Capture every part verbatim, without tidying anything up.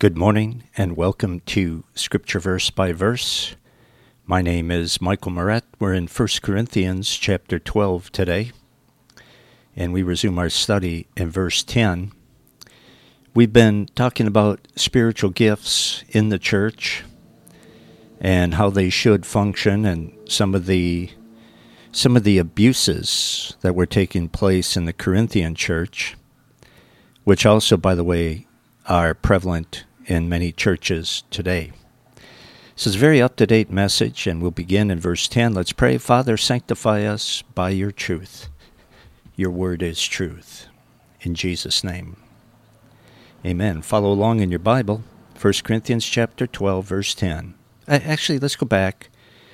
Good morning and welcome to Scripture Verse by Verse. My name is Michael Moret. We're in First Corinthians chapter twelve today, and we resume our study in verse ten. We've been talking about spiritual gifts in the church and how they should function, and some of the some of the abuses that were taking place in the Corinthian church, which also, by the way, are prevalent in many churches today. This is a very up-to-date message, and we'll begin in verse ten. Let's pray. Father, sanctify us by your truth. Your word is truth. In Jesus' name, amen. Follow along in your Bible, First Corinthians chapter twelve, verse ten. Actually, let's go back.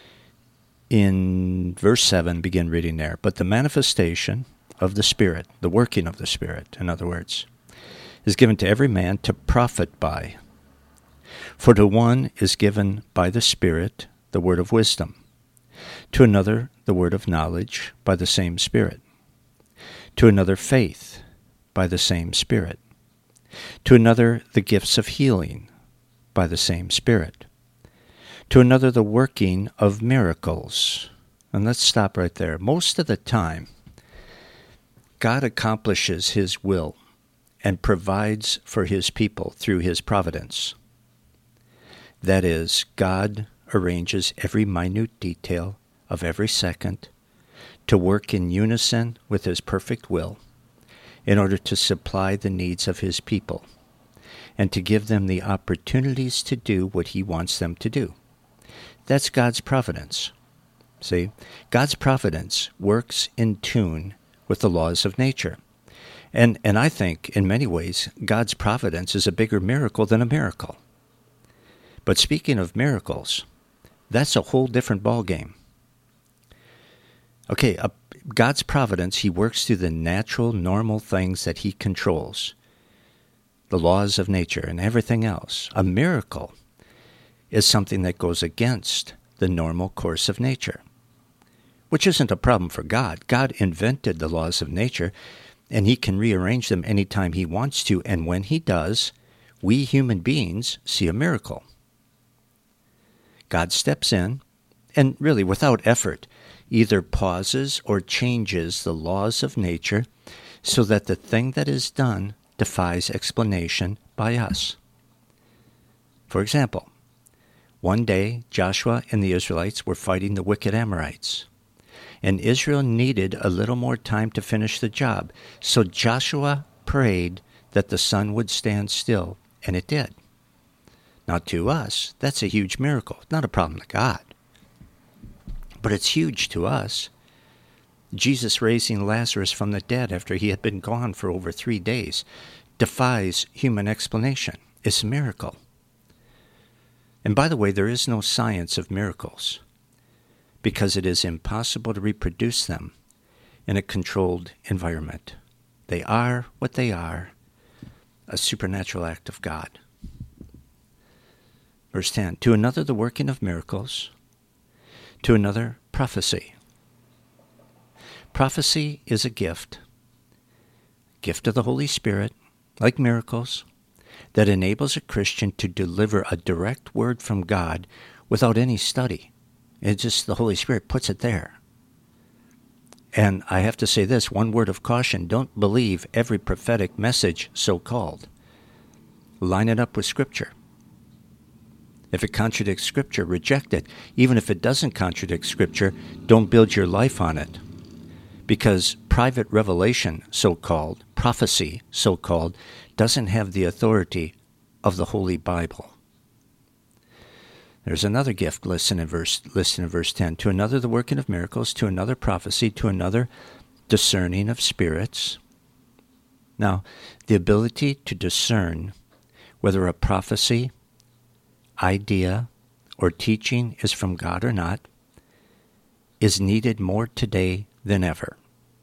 In verse seven, begin reading there. But the manifestation of the Spirit, the working of the Spirit, in other words, is given to every man to profit by. For to one is given by the Spirit the word of wisdom, to another the word of knowledge by the same Spirit, to another faith by the same Spirit, to another the gifts of healing by the same Spirit, to another the working of miracles. And let's stop right there. Most of the time, God accomplishes His will and provides for His people through His providence. That is, God arranges every minute detail of every second to work in unison with His perfect will in order to supply the needs of His people and to give them the opportunities to do what He wants them to do. That's God's providence. See, God's providence works in tune with the laws of nature. And and I think, in many ways, God's providence is a bigger miracle than a miracle. But speaking of miracles, that's a whole different ballgame. Okay, uh, God's providence, He works through the natural, normal things that He controls, the laws of nature and everything else. A miracle is something that goes against the normal course of nature, which isn't a problem for God. God invented the laws of nature, and He can rearrange them anytime He wants to. And when He does, we human beings see a miracle. God steps in, and really without effort, either pauses or changes the laws of nature so that the thing that is done defies explanation by us. For example, one day Joshua and the Israelites were fighting the wicked Amorites, and Israel needed a little more time to finish the job. So Joshua prayed that the sun would stand still, and it did. Now to us, that's a huge miracle. Not a problem to God, but it's huge to us. Jesus raising Lazarus from the dead after he had been gone for over three days defies human explanation. It's a miracle. And by the way, there is no science of miracles, because it is impossible to reproduce them in a controlled environment. They are what they are, a supernatural act of God. Verse ten, to another the working of miracles, to another prophecy. Prophecy is a gift, gift of the Holy Spirit, like miracles, that enables a Christian to deliver a direct word from God without any study. It's just the Holy Spirit puts it there. And I have to say this, one word of caution, don't believe every prophetic message, so-called. Line it up with Scripture. If it contradicts Scripture, reject it. Even if it doesn't contradict Scripture, don't build your life on it. Because private revelation, so-called, prophecy, so-called, doesn't have the authority of the Holy Bible. There's another gift listed in verse listed in verse ten. To another the working of miracles, to another prophecy, to another discerning of spirits. Now, the ability to discern whether a prophecy, idea, or teaching is from God or not is needed more today than ever.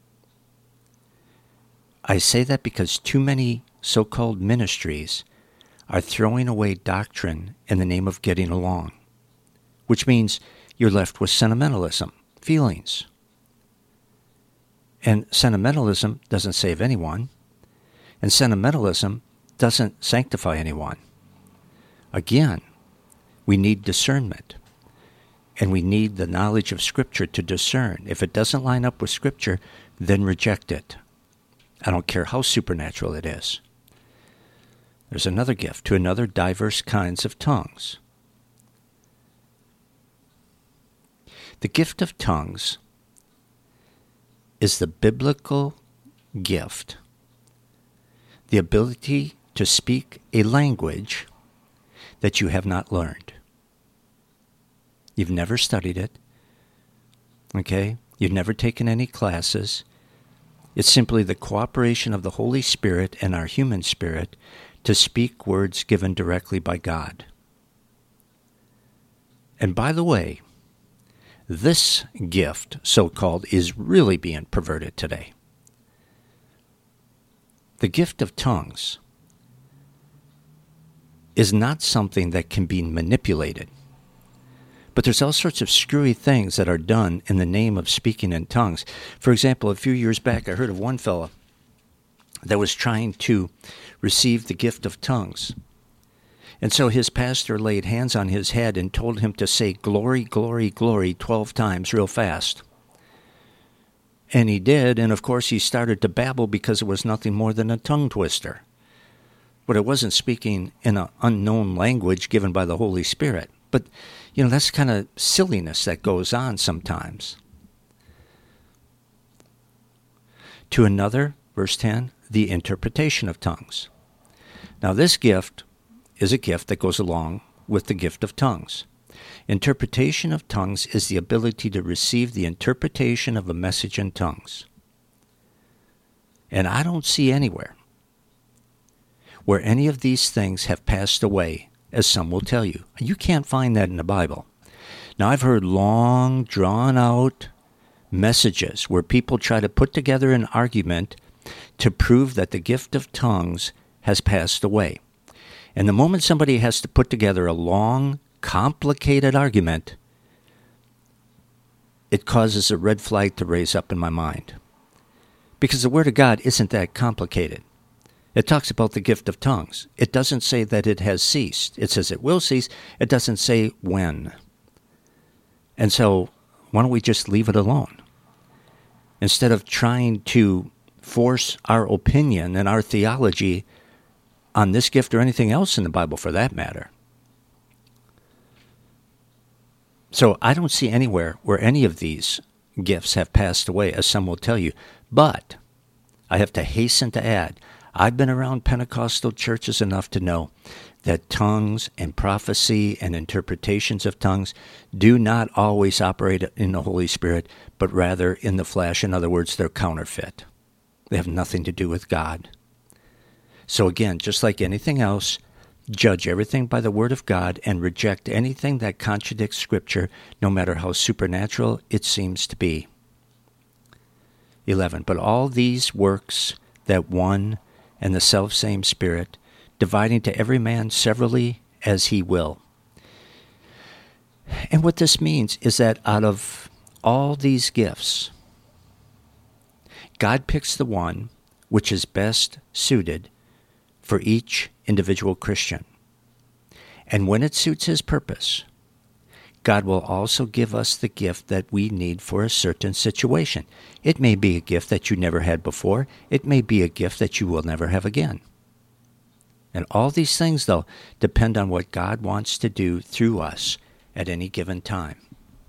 I say that because too many so-called ministries are throwing away doctrine in the name of getting along, which means you're left with sentimentalism, feelings. And sentimentalism doesn't save anyone, and sentimentalism doesn't sanctify anyone. Again, we need discernment. And we need the knowledge of Scripture to discern. If it doesn't line up with Scripture, then reject it. I don't care how supernatural it is. There's another gift, to another diverse kinds of tongues. The gift of tongues is the biblical gift, the ability to speak a language that you have not learned. You've never studied it, okay? You've never taken any classes. It's simply the cooperation of the Holy Spirit and our human spirit to speak words given directly by God. And by the way, this gift, so-called, is really being perverted today. The gift of tongues is not something that can be manipulated. But there's all sorts of screwy things that are done in the name of speaking in tongues. For example, a few years back, I heard of one fellow that was trying to receive the gift of tongues. And so his pastor laid hands on his head and told him to say, glory, glory, glory, twelve times real fast. And he did, and of course he started to babble because it was nothing more than a tongue twister. But it wasn't speaking in an unknown language given by the Holy Spirit. But, you know, that's kind of silliness that goes on sometimes. To another, verse ten, the interpretation of tongues. Now, this gift is a gift that goes along with the gift of tongues. Interpretation of tongues is the ability to receive the interpretation of a message in tongues. And I don't see anywhere where any of these things have passed away, as some will tell you. You can't find that in the Bible. Now, I've heard long, drawn-out messages where people try to put together an argument to prove that the gift of tongues has passed away. And the moment somebody has to put together a long, complicated argument, it causes a red flag to raise up in my mind. Because the Word of God isn't that complicated. It talks about the gift of tongues. It doesn't say that it has ceased. It says it will cease. It doesn't say when. And so, why don't we just leave it alone? Instead of trying to force our opinion and our theology on this gift or anything else in the Bible for that matter. So I don't see anywhere where any of these gifts have passed away, as some will tell you. But I have to hasten to add, I've been around Pentecostal churches enough to know that tongues and prophecy and interpretations of tongues do not always operate in the Holy Spirit, but rather in the flesh. In other words, they're counterfeit. They have nothing to do with God. So again, just like anything else, judge everything by the Word of God and reject anything that contradicts Scripture, no matter how supernatural it seems to be. eleven. But all these works that one and the selfsame Spirit, dividing to every man severally as he will. And what this means is that out of all these gifts, God picks the one which is best suited for each individual Christian. And when it suits His purpose, God will also give us the gift that we need for a certain situation. It may be a gift that you never had before. It may be a gift that you will never have again. And all these things, though, depend on what God wants to do through us at any given time.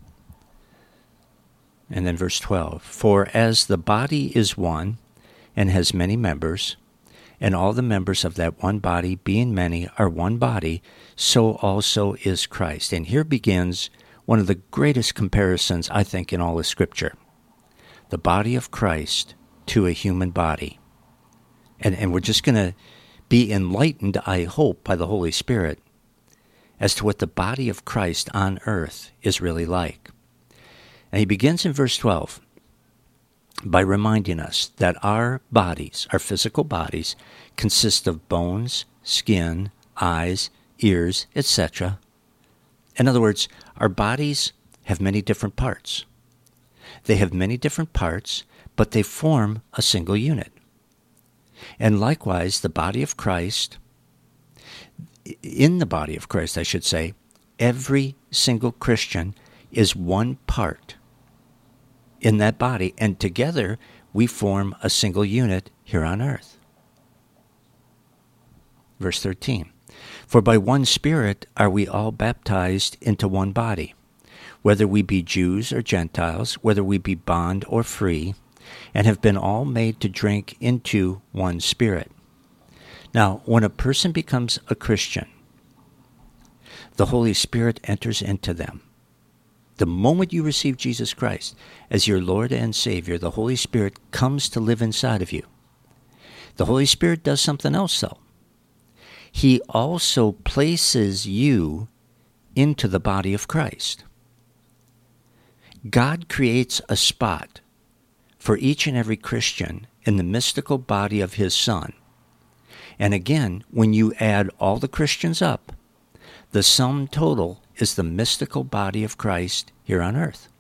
And then verse twelve, for as the body is one and has many members, and all the members of that one body, being many, are one body, so also is Christ. And here begins one of the greatest comparisons, I think, in all of Scripture. The body of Christ to a human body. And, and we're just going to be enlightened, I hope, by the Holy Spirit as to what the body of Christ on earth is really like. And he begins in verse twelve by reminding us that our bodies, our physical bodies, consist of bones, skin, eyes, ears, et cetera. In other words, our bodies have many different parts. They have many different parts, but they form a single unit. And likewise, the body of Christ in the body of Christ, I should say, every single Christian is one part in that body, and together we form a single unit here on earth. Verse thirteen, for by one Spirit are we all baptized into one body, whether we be Jews or Gentiles, whether we be bond or free, and have been all made to drink into one Spirit. Now, when a person becomes a Christian, the Holy Spirit enters into them. The moment you receive Jesus Christ as your Lord and Savior, the Holy Spirit comes to live inside of you. The Holy Spirit does something else, though. He also places you into the body of Christ. God creates a spot for each and every Christian in the mystical body of His Son. And again, when you add all the Christians up, the sum total is the mystical body of Christ here on earth.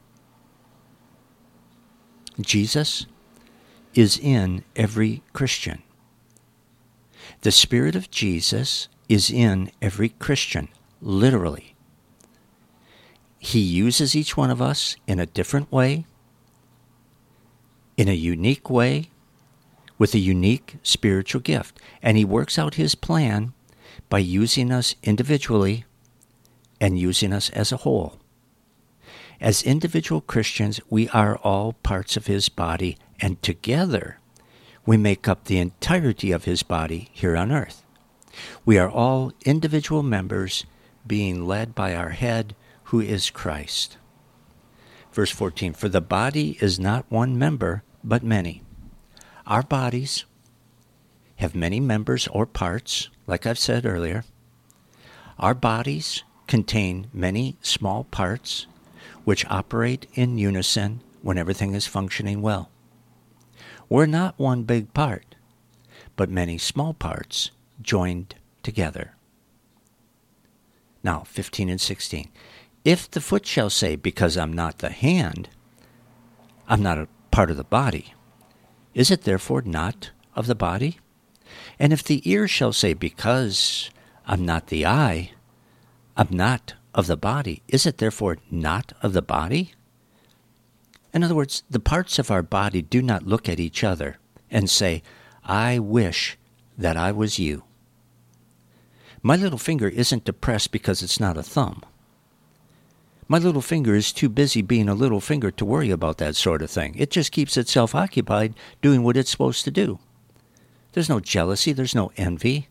Jesus is in every Christian. The Spirit of Jesus is in every Christian, literally. He uses each one of us in a different way, in a unique way, with a unique spiritual gift. And He works out His plan by using us individually and using us as a whole. As individual Christians, we are all parts of His body, and together we make up the entirety of His body here on earth. We are all individual members being led by our head, who is Christ. Verse fourteen, for the body is not one member, but many. Our bodies have many members or parts, like I've said earlier. Our bodies contain many small parts which operate in unison when everything is functioning well. We're not one big part, but many small parts joined together. Now, fifteen and sixteen. If the foot shall say, because I'm not the hand, I'm not a part of the body, is it therefore not of the body? And if the ear shall say, because I'm not the eye, I'm not of the body, is it therefore not of the body? In other words, the parts of our body do not look at each other and say, I wish that I was you. My little finger isn't depressed because it's not a thumb. My little finger is too busy being a little finger to worry about that sort of thing. It just keeps itself occupied doing what it's supposed to do. There's no jealousy. There's no envy.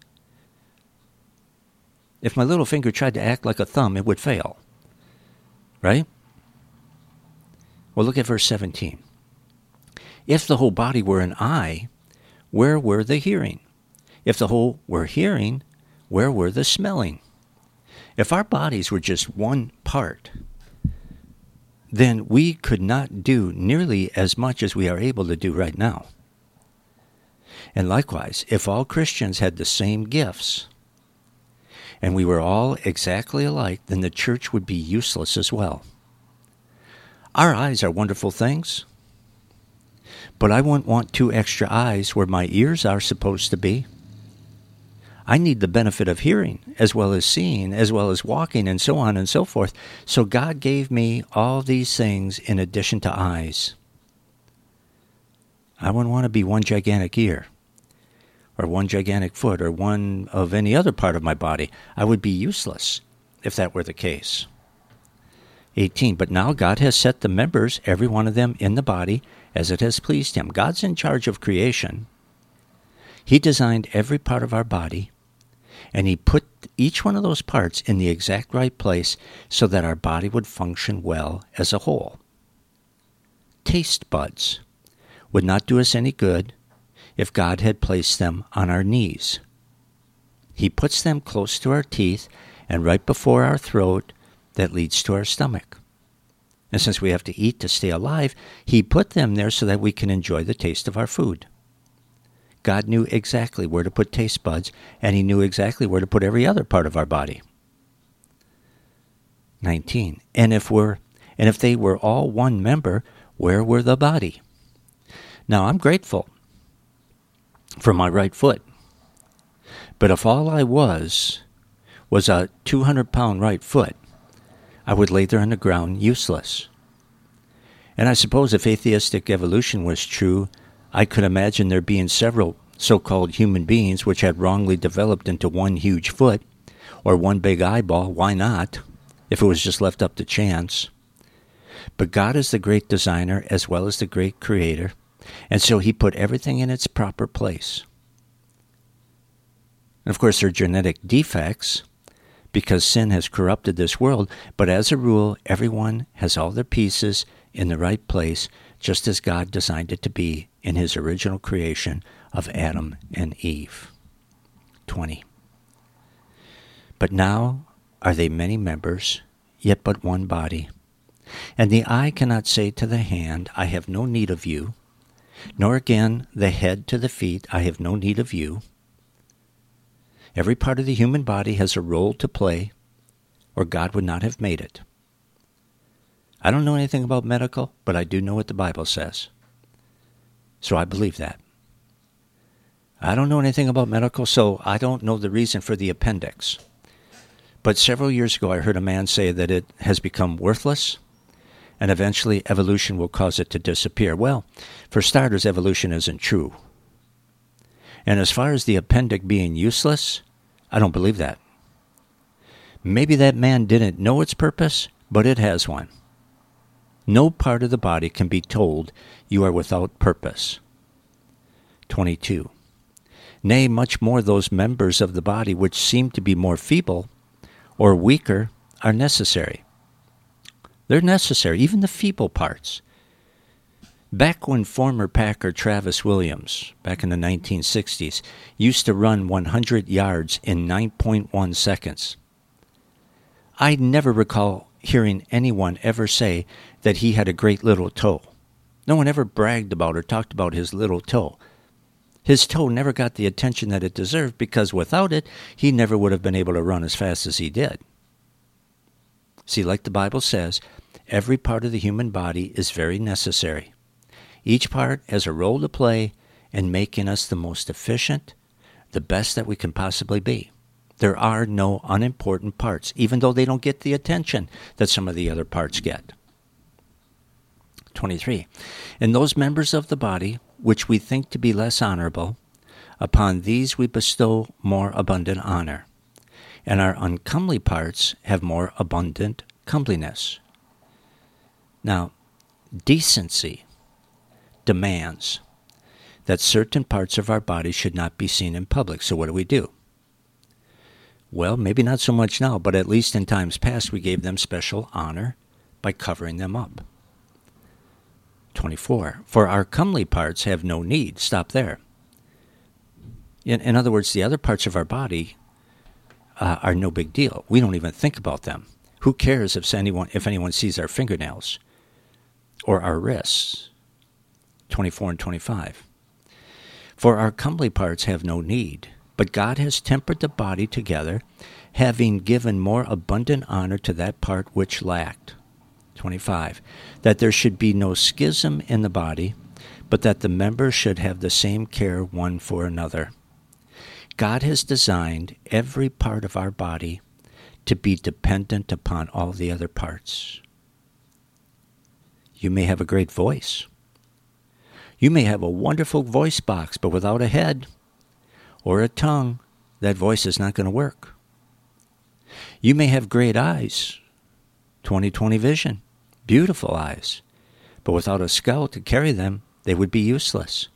If my little finger tried to act like a thumb, it would fail. Right? Well, look at verse seventeen. If the whole body were an eye, where were the hearing? If the whole were hearing, where were the smelling? If our bodies were just one part, then we could not do nearly as much as we are able to do right now. And likewise, if all Christians had the same gifts, and we were all exactly alike, then the church would be useless as well. Our eyes are wonderful things, but I wouldn't want two extra eyes where my ears are supposed to be. I need the benefit of hearing, as well as seeing, as well as walking, and so on and so forth. So God gave me all these things in addition to eyes. I wouldn't want to be one gigantic ear, or one gigantic foot, or one of any other part of my body. I would be useless if that were the case. eighteen, but now God has set the members, every one of them, in the body as it has pleased Him. God's in charge of creation. He designed every part of our body, and He put each one of those parts in the exact right place so that our body would function well as a whole. Taste buds would not do us any good if God had placed them on our knees. He puts them close to our teeth and right before our throat that leads to our stomach. And since we have to eat to stay alive, He put them there so that we can enjoy the taste of our food. God knew exactly where to put taste buds, and He knew exactly where to put every other part of our body. nineteen. And if we're, and if they were all one member, where were the body? Now, I'm grateful for my right foot. But if all I was was a two hundred pound right foot, I would lay there on the ground useless. And I suppose if atheistic evolution was true, I could imagine there being several so-called human beings which had wrongly developed into one huge foot or one big eyeball. Why not, if it was just left up to chance? But God is the great designer as well as the great creator, and so he put everything in its proper place. And of course, there are genetic defects because sin has corrupted this world, but as a rule, everyone has all their pieces in the right place, just as God designed it to be in his original creation of Adam and Eve. twenty. But now are they many members, yet but one body. And the eye cannot say to the hand, I have no need of you, nor again the head to the feet, I have no need of you. Every part of the human body has a role to play, or God would not have made it. I don't know anything about medical, but I do know what the Bible says. So I believe that. I don't know anything about medical, so I don't know the reason for the appendix. But several years ago, I heard a man say that it has become worthless, and eventually evolution will cause it to disappear. Well, for starters, evolution isn't true. And as far as the appendix being useless, I don't believe that. Maybe that man didn't know its purpose, but it has one. No part of the body can be told you are without purpose. twenty-two. Nay, much more those members of the body which seem to be more feeble or weaker are necessary. They're necessary, even the feeble parts. Back when former Packer Travis Williams, back in the nineteen sixties, used to run one hundred yards in nine point one seconds, I never recall hearing anyone ever say that he had a great little toe. No one ever bragged about or talked about his little toe. His toe never got the attention that it deserved because without it, he never would have been able to run as fast as he did. See, like the Bible says, every part of the human body is very necessary. Each part has a role to play in making us the most efficient, the best that we can possibly be. There are no unimportant parts, even though they don't get the attention that some of the other parts get. twenty-three. And those members of the body which we think to be less honorable, upon these we bestow more abundant honor, and our uncomely parts have more abundant comeliness. Now, decency demands that certain parts of our body should not be seen in public. So what do we do? Well, maybe not so much now, but at least in times past we gave them special honor by covering them up. twenty-four. For our comely parts have no need. Stop there. In, in other words, the other parts of our body uh, are no big deal. We don't even think about them. Who cares if anyone, if anyone sees our fingernails or our wrists? twenty-four and twenty-five. For our comely parts have no need, but God has tempered the body together, having given more abundant honor to that part which lacked. twenty-five. That there should be no schism in the body, but that the members should have the same care one for another. God has designed every part of our body to be dependent upon all the other parts. You may have a great voice. You may have a wonderful voice box, but without a head or a tongue, that voice is not going to work. You may have great eyes, twenty twenty vision, beautiful eyes, but without a skull to carry them, they would be useless.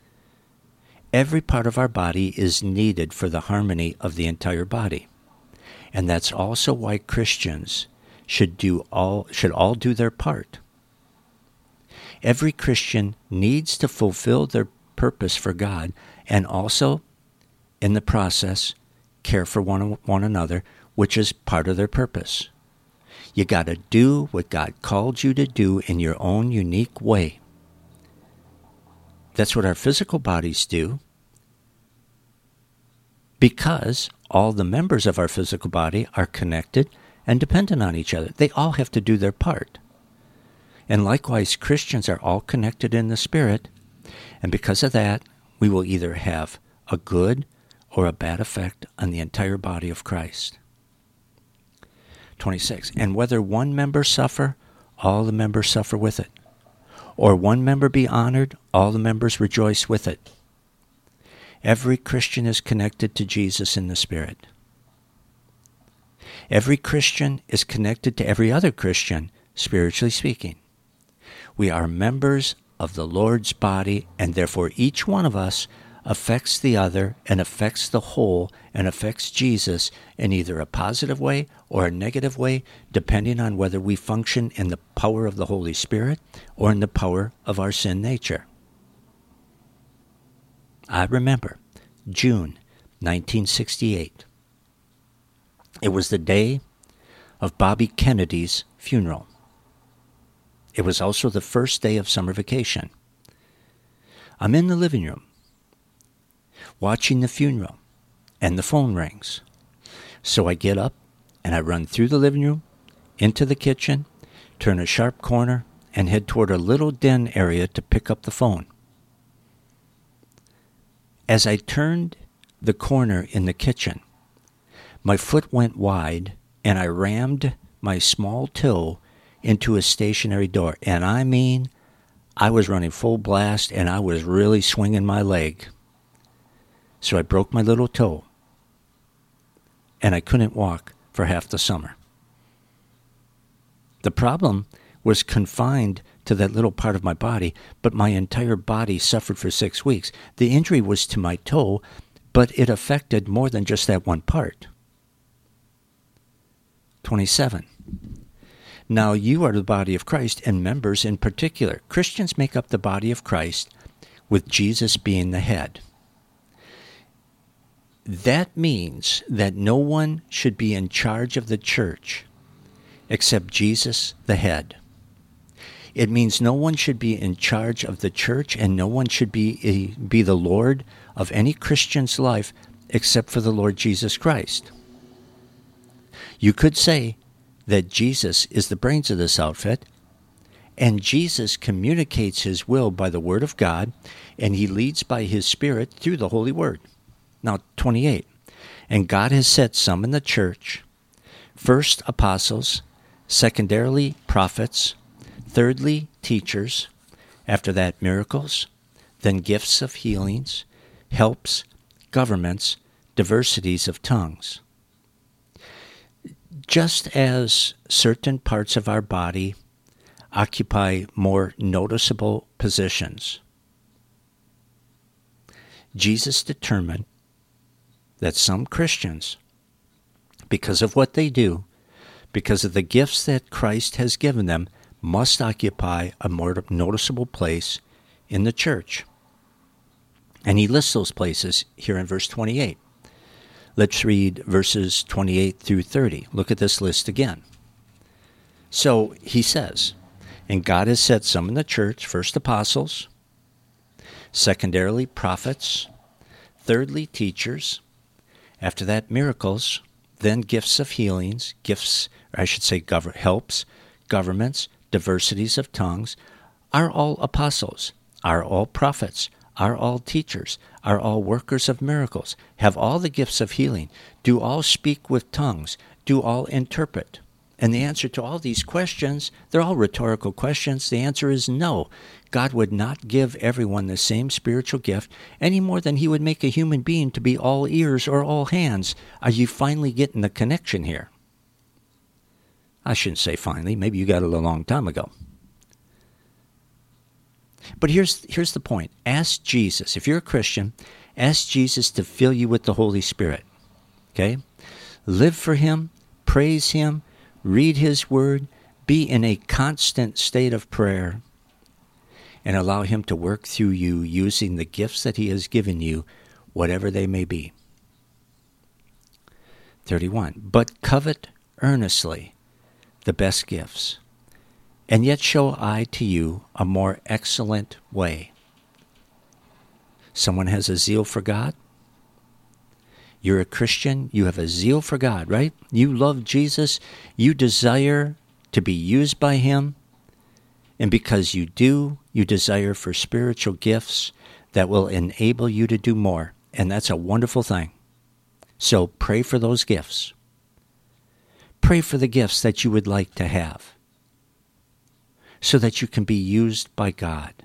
Every part of our body is needed for the harmony of the entire body. And that's also why Christians should do all should all do their part. Every Christian needs to fulfill their purpose for God and also, in the process, care for one, one another, which is part of their purpose. You got to do what God called you to do in your own unique way. That's what our physical bodies do, because all the members of our physical body are connected and dependent on each other. They all have to do their part. And likewise, Christians are all connected in the Spirit, and because of that, we will either have a good or a bad effect on the entire body of Christ. twenty-six. And whether one member suffer, all the members suffer with it. Or one member be honored, all the members rejoice with it. Every Christian is connected to Jesus in the Spirit. Every Christian is connected to every other Christian, spiritually speaking. We are members of the Lord's body, and therefore each one of us affects the other and affects the whole and affects Jesus in either a positive way or a negative way, depending on whether we function in the power of the Holy Spirit or in the power of our sin nature. I remember June nineteen sixty-eight. It was the day of Bobby Kennedy's funeral. It was also the first day of summer vacation. I'm in the living room, watching the funeral, and the phone rings. So I get up, and I run through the living room, into the kitchen, turn a sharp corner, and head toward a little den area to pick up the phone. As I turned the corner in the kitchen, my foot went wide, and I rammed my small toe into a stationary door. And I mean, I was running full blast, and I was really swinging my leg. So I broke my little toe, and I couldn't walk for half the summer. The problem was confined to that little part of my body, but my entire body suffered for six weeks. The injury was to my toe, but it affected more than just that one part. twenty-seven. Now you are the body of Christ, and members in particular. Christians make up the body of Christ, with Jesus being the head. That means that no one should be in charge of the church except Jesus, the head. It means no one should be in charge of the church, and no one should be, a, be the Lord of any Christian's life except for the Lord Jesus Christ. You could say that Jesus is the brains of this outfit, and Jesus communicates his will by the Word of God, and he leads by his Spirit through the Holy Word. Now, twenty-eight. And God has set some in the church, first apostles, secondarily prophets, thirdly teachers, after that miracles, then gifts of healings, helps, governments, diversities of tongues. Just as certain parts of our body occupy more noticeable positions, Jesus determined that some Christians, because of what they do, because of the gifts that Christ has given them, must occupy a more noticeable place in the church. And he lists those places here in verse twenty-eight. Let's read verses twenty-eight through thirty. Look at this list again. So he says, and God has set some in the church, first apostles, secondarily prophets, thirdly teachers, after that miracles, then gifts of healings, gifts, or I should say gov- helps, governments, diversities of tongues, are all apostles, are all prophets, are all teachers, are all workers of miracles, have all the gifts of healing, do all speak with tongues, do all interpret. And the answer to all these questions, they're all rhetorical questions. The answer is no. God would not give everyone the same spiritual gift any more than he would make a human being to be all ears or all hands. Are you finally getting the connection here? I shouldn't say finally. Maybe you got it a long time ago. But here's here's the point. Ask Jesus. If you're a Christian, ask Jesus to fill you with the Holy Spirit. Okay? Live for him. Praise him. Read his word. Be in a constant state of prayer. And allow him to work through you using the gifts that he has given you, whatever they may be. thirty-one. But covet earnestly the best gifts, and yet show I to you a more excellent way. Someone has a zeal for God. You're a Christian. You have a zeal for God, right? You love Jesus. You desire to be used by him. And because you do, you desire for spiritual gifts that will enable you to do more. And that's a wonderful thing. So pray for those gifts. Pray for the gifts that you would like to have so that you can be used by God.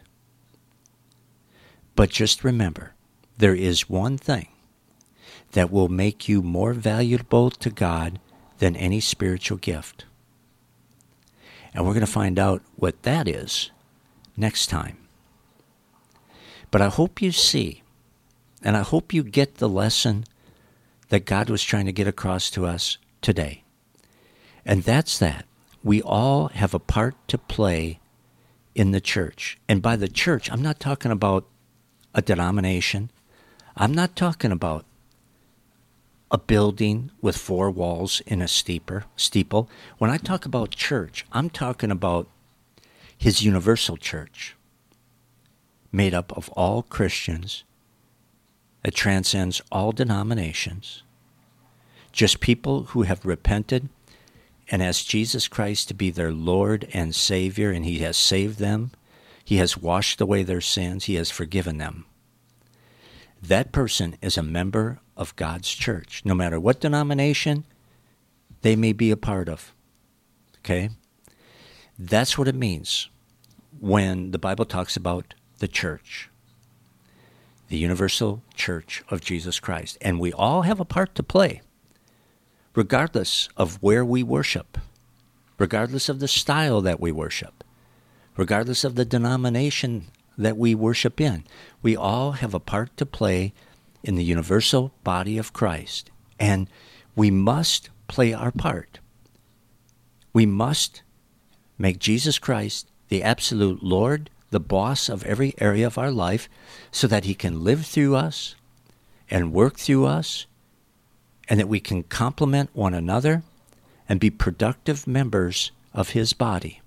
But just remember, there is one thing that will make you more valuable to God than any spiritual gift. And we're going to find out what that is next time. But I hope you see, and I hope you get the lesson that God was trying to get across to us today. And that's that we all have a part to play in the church. And by the church, I'm not talking about a denomination. I'm not talking about a building with four walls in a steeper, steeple. When I talk about church, I'm talking about his universal church, made up of all Christians, that transcends all denominations, just people who have repented and asked Jesus Christ to be their Lord and Savior, and he has saved them. He has washed away their sins. He has forgiven them. That person is a member of God's church, no matter what denomination they may be a part of. Okay? That's what it means when the Bible talks about the church, the universal church of Jesus Christ. And we all have a part to play, regardless of where we worship, regardless of the style that we worship, regardless of the denomination that we worship in. We all have a part to play in the universal body of Christ. And we must play our part. We must make Jesus Christ the absolute Lord, the boss of every area of our life, so that he can live through us and work through us, and that we can complement one another and be productive members of his body.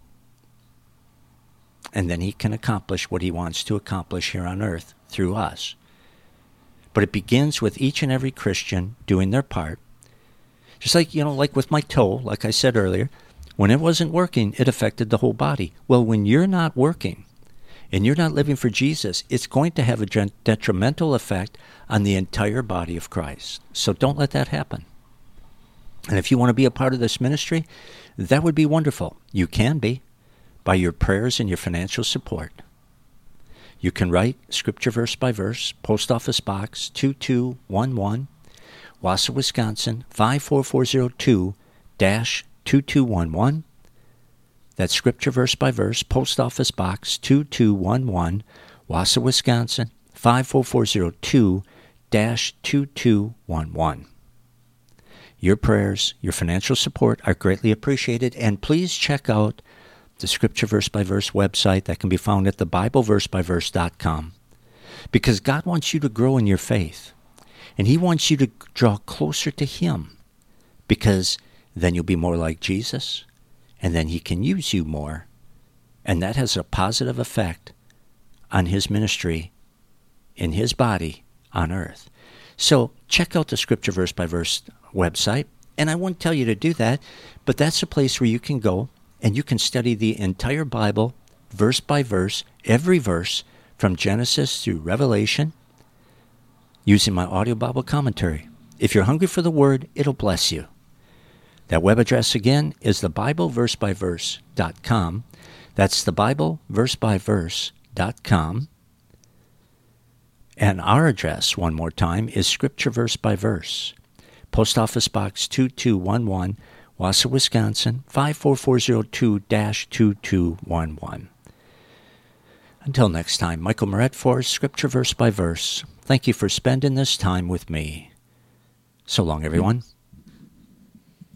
And then he can accomplish what he wants to accomplish here on earth through us. But it begins with each and every Christian doing their part. Just like, you know, like with my toe, like I said earlier, when it wasn't working, it affected the whole body. Well, when you're not working and you're not living for Jesus, it's going to have a detrimental effect on the entire body of Christ. So don't let that happen. And if you want to be a part of this ministry, that would be wonderful. You can be by your prayers and your financial support. You can write scripture verse by verse, Post Office Box two two one one, Wausau, Wisconsin five four four zero two dash two two one one. That's scripture verse by verse, Post Office Box two two one one, Wausau, Wisconsin five four four zero two dash two two one one. Your prayers, your financial support are greatly appreciated, and please check out the Scripture Verse by Verse website that can be found at the bible verse by verse dot com. Because God wants you to grow in your faith, and he wants you to draw closer to him, because then you'll be more like Jesus, and then he can use you more, and that has a positive effect on his ministry in his body on earth. So check out the Scripture Verse by Verse website, and I wouldn't tell you to do that, but that's a place where you can go and you can study the entire Bible, verse by verse, every verse, from Genesis through Revelation, using my audio Bible commentary. If you're hungry for the Word, it'll bless you. That web address again is the bible verse by verse dot com. That's the bible verse by verse dot com. And our address, one more time, is Scripture Verse by Verse, Post Office Box two two one one, Wausau, Wisconsin five four four zero two dash two two one one. Until next time, Michael Moret for Scripture Verse by Verse. Thank you for spending this time with me. So long, everyone.